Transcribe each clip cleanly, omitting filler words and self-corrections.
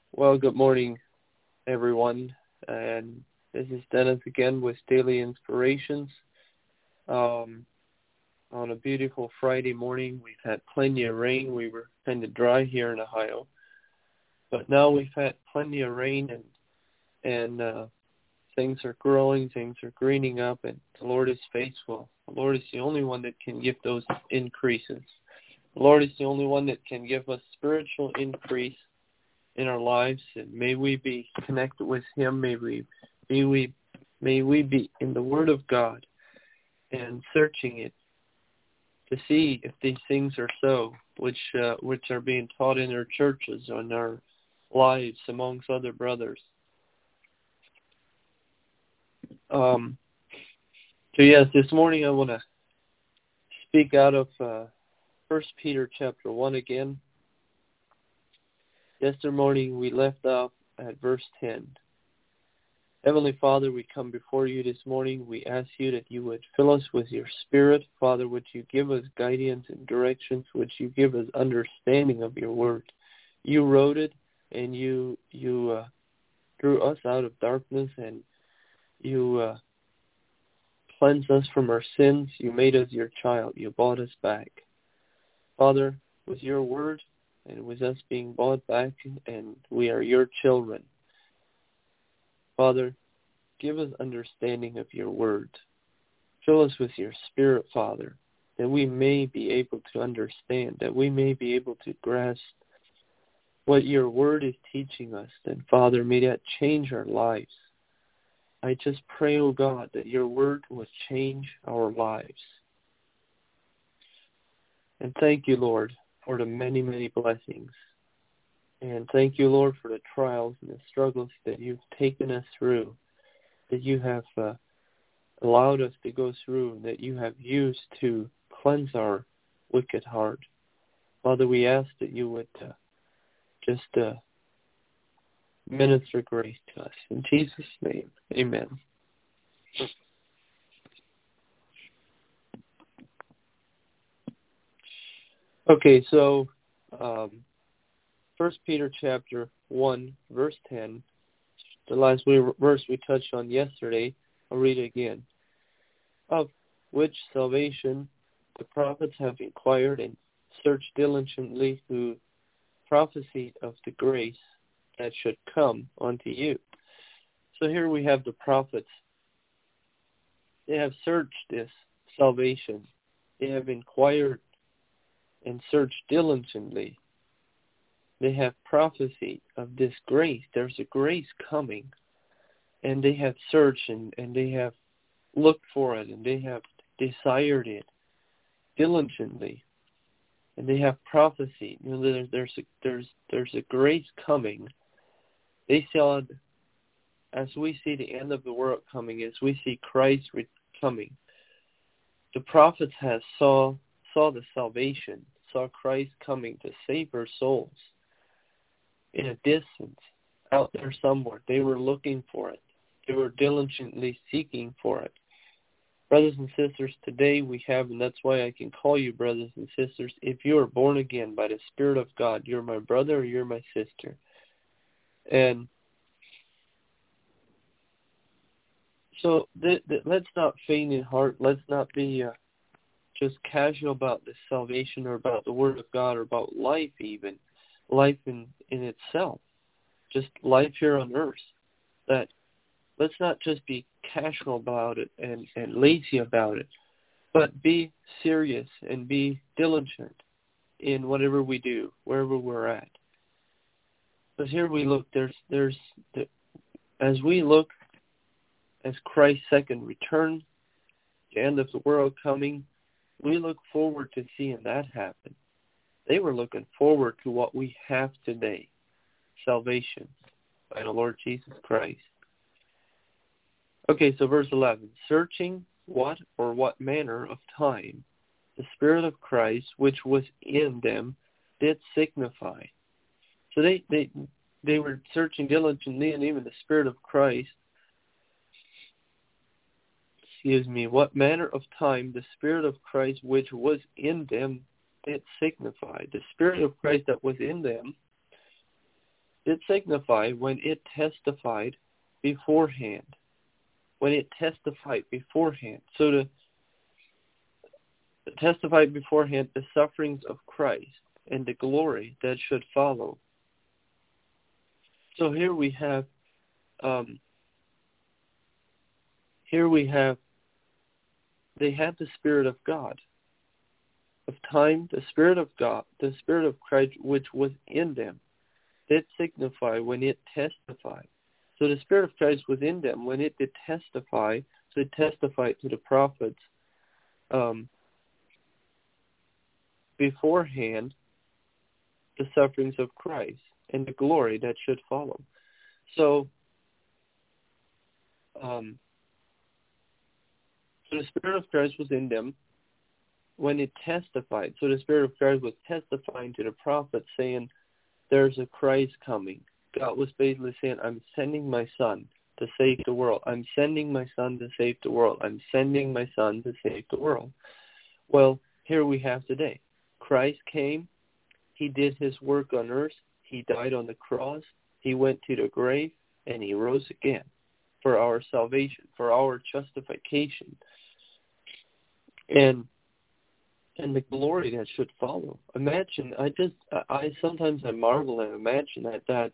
Well, good morning, everyone. And this is Dennis again with Daily Inspirations. On a beautiful Friday morning, we've had plenty of rain. We were kind of dry here in Ohio, but now we've had plenty of rain, and things are growing, things are greening up, and the Lord is faithful. The Lord is the only one that can give those increases. The Lord is the only one that can give us spiritual increase in our lives, and may we be connected with Him. May we be in the Word of God and searching it to see if these things are so, which are being taught in our churches, on our lives amongst other brothers. So yes, this morning I want to speak out of 1 Peter chapter 1 again. Yesterday morning we left off at verse 10. Heavenly Father, we come before you this morning. We ask you that you would fill us with your Spirit. Father, would you give us guidance and directions? Would you give us understanding of your word? You wrote it, and you drew us out of darkness, and you cleansed us from our sins. You made us your child. You bought us back. Father, with your word and with us being bought back, and we are your children, Father, give us understanding of your word. Fill us with your Spirit, Father, that we may be able to understand, that we may be able to grasp what your word is teaching us. And Father, may that change our lives. I just pray, oh God, that your word would change our lives. And thank you, Lord, for the many, many blessings. And thank you, Lord, for the trials and the struggles that you've taken us through, that you have allowed us to go through, and that you have used to cleanse our wicked heart. Father, we ask that you would just minister grace to us. In Jesus' name, amen. Okay, so 1 Peter chapter 1, verse 10, the last verse we touched on yesterday. I'll read it again. Of which salvation the prophets have inquired and searched diligently, who prophesied of the grace that should come unto you. So here we have the prophets. They have searched this salvation. They have inquired and searched diligently. They have prophesied of this grace. There's a grace coming. And they have searched and they have looked for it, and they have desired it diligently. And they have prophesied. You know, there's a grace coming. They saw it as we see the end of the world coming, as we see Christ coming. The prophets saw the salvation, saw Christ coming to save our souls. In a distance, out there somewhere, they were looking for it. They were diligently seeking for it. Brothers and sisters, today we have, and that's why I can call you brothers and sisters, if you are born again by the Spirit of God, you're my brother or you're my sister. And so let's not faint in heart. Let's not be just casual about the salvation or about the Word of God or about life even. Life in itself. Just life here on earth. That let's not just be casual about it and lazy about it, but be serious and be diligent in whatever we do, wherever we're at. But here we look, as we look as Christ's second return, the end of the world coming, we look forward to seeing that happen. They were looking forward to what we have today, salvation by the Lord Jesus Christ. Okay, so verse 11, searching what manner of time the Spirit of Christ which was in them did signify. So they were searching diligently, and even the Spirit of Christ, what manner of time the Spirit of Christ which was in them did signify. The Spirit of Christ that was in them did signify when it testified beforehand. When it testified beforehand. So to testify beforehand the sufferings of Christ and the glory that should follow. So here we have they had the Spirit of God, of time, the Spirit of God, the Spirit of Christ which was in them, did signify when it testified. So the Spirit of Christ was in them when it did testify, so it testified to the prophets beforehand the sufferings of Christ and the glory that should follow. So the Spirit of Christ was in them when it testified. So the Spirit of Christ was testifying to the prophets, saying, there's a Christ coming. God was basically saying, I'm sending my Son to save the world. I'm sending my Son to save the world. I'm sending my Son to save the world. Well, here we have today. Christ came. He did his work on earth. He died on the cross. He went to the grave, and he rose again for our salvation, for our justification, and the glory that should follow. Imagine, I sometimes marvel and imagine that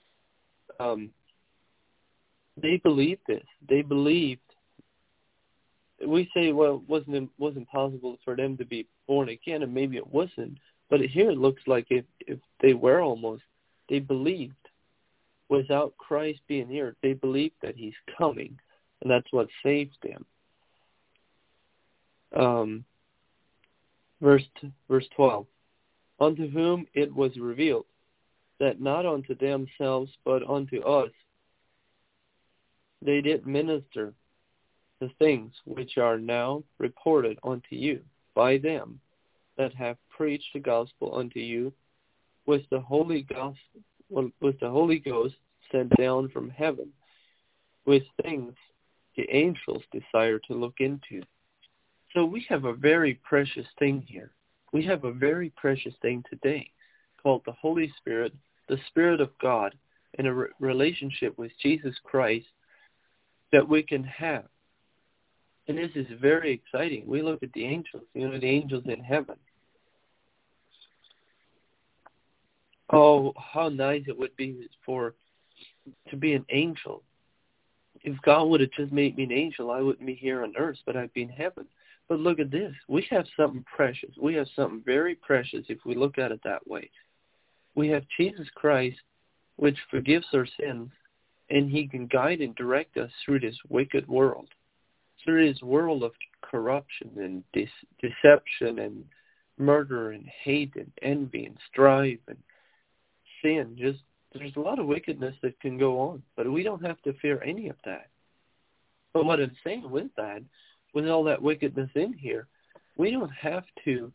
they believed this. They believed. We say, well, it wasn't possible for them to be born again, and maybe it wasn't. But here it looks like if they were almost, they believed. Without Christ being here, they believed that he's coming, and that's what saved them. Verse 12. Unto whom it was revealed, that not unto themselves, but unto us, they did minister the things which are now reported unto you by them that have preached the gospel unto you with the Holy Ghost sent down from heaven, with things the angels desire to look into. So we have a very precious thing here. We have a very precious thing today called the Holy Spirit, the Spirit of God, and a relationship with Jesus Christ that we can have. And this is very exciting. We look at the angels, the angels in heaven. Oh, how nice it would be to be an angel. If God would have just made me an angel, I wouldn't be here on earth, but I'd be in heaven. But look at this. We have something precious. We have something very precious if we look at it that way. We have Jesus Christ, which forgives our sins, and he can guide and direct us through this wicked world, through this world of corruption and deception and murder and hate and envy and strife and sin. There's a lot of wickedness that can go on, but we don't have to fear any of that. But what I'm saying with that, with all that wickedness in here, we don't have to,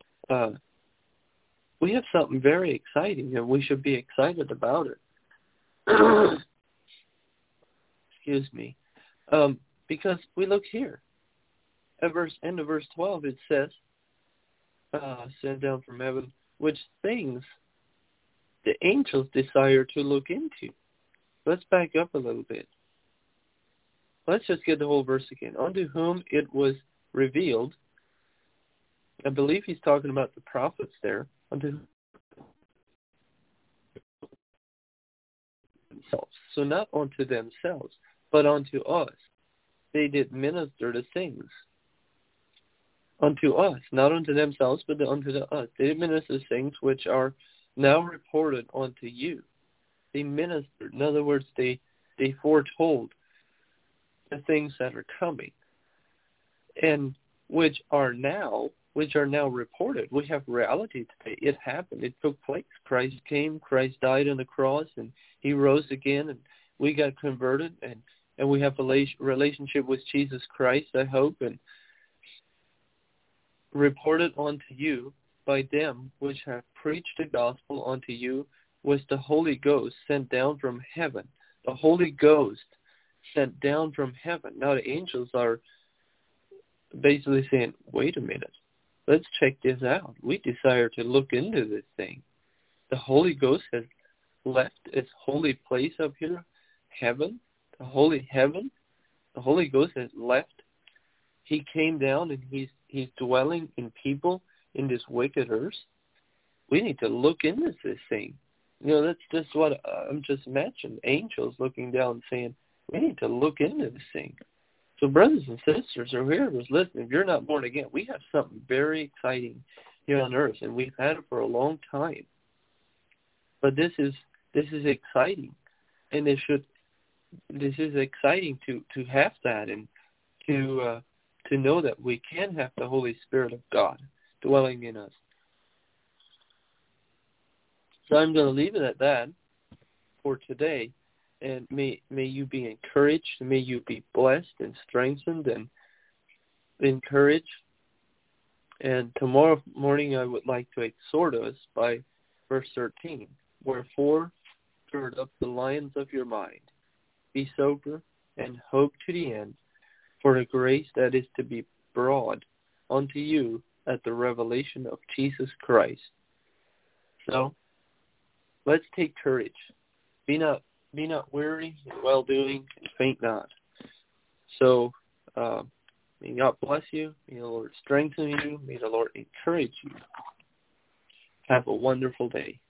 we have something very exciting, and we should be excited about it. Excuse me. Because we look here. At end of verse 12, it says, sent down from heaven, which things the angels desire to look into. Let's back up a little bit. Let's just get the whole verse again. Unto whom it was revealed, I believe he's talking about the prophets there, unto themselves. So not unto themselves, but unto us. They did minister the things. Unto us, not unto themselves, but unto us. They did minister the things which are now reported unto you. They ministered. In other words, they foretold the things that are coming, and which are now reported. We have reality today. It happened. It took place. Christ came. Christ died on the cross, and he rose again, and we got converted, and we have a relationship with Jesus Christ, I hope, and reported unto you by them which have preached the gospel unto you with the Holy Ghost sent down from heaven. The Holy Ghost sent down from heaven. Now the angels are basically saying, wait a minute, let's check this out. We desire to look into this thing. The Holy Ghost has left its holy place up here, heaven, the holy heaven. The Holy Ghost has left. He came down and he's dwelling in people in this wicked earth. We need to look into this thing. That's just what I'm just imagining. Angels looking down saying, we need to look into this thing. So brothers and sisters, or whoever's listening, if you're not born again, we have something very exciting here on earth, and we've had it for a long time. But this is exciting, and this is exciting to have that, and to know that we can have the Holy Spirit of God dwelling in us. So I'm going to leave it at that for today. And may you be encouraged, may you be blessed and strengthened and encouraged. And tomorrow morning I would like to exhort us by verse 13. Wherefore, gird up the loins of your mind, be sober, and hope to the end for the grace that is to be brought unto you at the revelation of Jesus Christ. So, let's take courage. Be not weary in well-doing, and faint not. So, may God bless you. May the Lord strengthen you. May the Lord encourage you. Have a wonderful day.